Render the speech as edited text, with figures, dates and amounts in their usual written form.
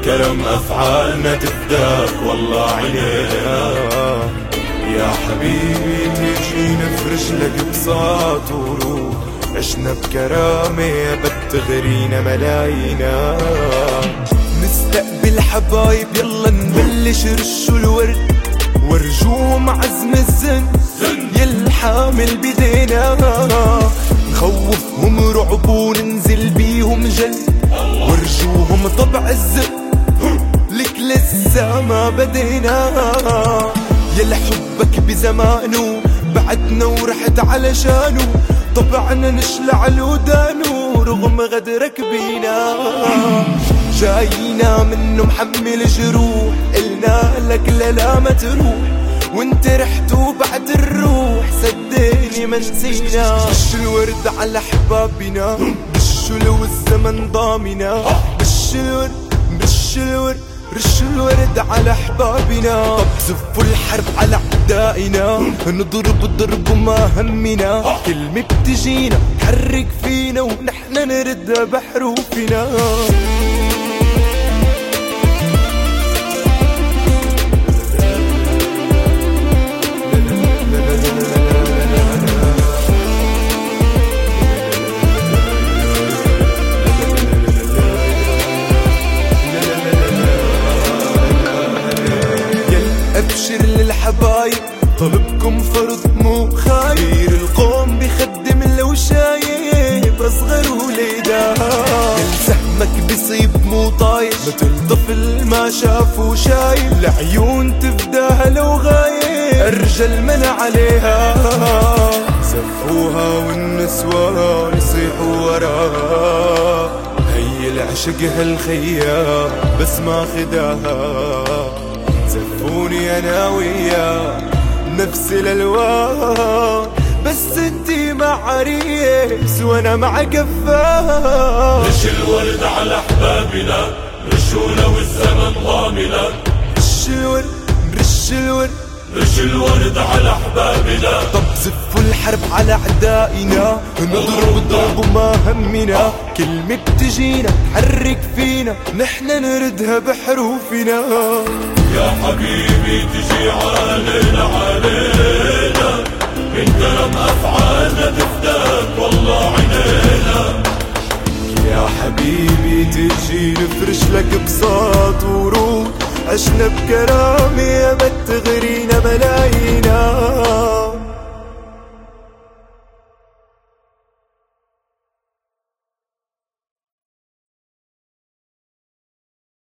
كرم أفعالنا تفداك والله علينا. يا حبيبي تيجي نفرش لك بساط ورود، عشنا بكرامة بتغرينا ملاينا. نستقبل حبايب يلا نبلش رشوا الورد، ورجوهم عزم الزن يلحامل بدينا. نخوفهم رعب وننزل بيهم جل، ورجوهم طبع الزق لك لسه ما بدينا. يلا حبك بزمانه بعدنا ورحت علشانه، طبعنا نشلع الودانه رغم غدرك بينا. جاينا منه محمل جروح، قلنا لك لا ما تروح، وانت رحت وبعد الروح صدقني ما نسينا. رش الورد على احبابنا، رشوا لو الزمن ضامنا. رش الورد رش الورد رش الورد على احبابنا. طب زفوا الحرب على اعدائنا، نضرب الضرب ما همنا. كلمة بتجينا تحرك فينا ونحن نردها بحروفنا. أبشر للحبايب طلبكم فرض مو خايب، القوم بخدم لو شايب أصغر وليدا. سهمك بيصيب مو طايش مثل طفل ما شاف وشايب، العيون تفداها لو غايب الرجل من عليها. زفوها والنسوان يصيحوا وراها، هي العشق هالخيا بس ما خداها. زفوني انا وياه نفس الالوان، بس انتي مع عريس وانا مع كفاه. رش الورد على احبابنا، رشوا لو الزمن ضامنا. رش الورد رش الورد رش الورد على احبابنا. طب زفوا الحرب على اعدائنا، نضرب الضرب ما همنا. كلمة بتجينا تحرك فينا نحن نردها بحروفنا. يا حبيبي تجي علينا علينا، من كرم أفعالنا تفداك والله علينا. يا حبيبي تجي نفرش لك بساط ورود، عشنا بكرامة ما تغرينا ملايين.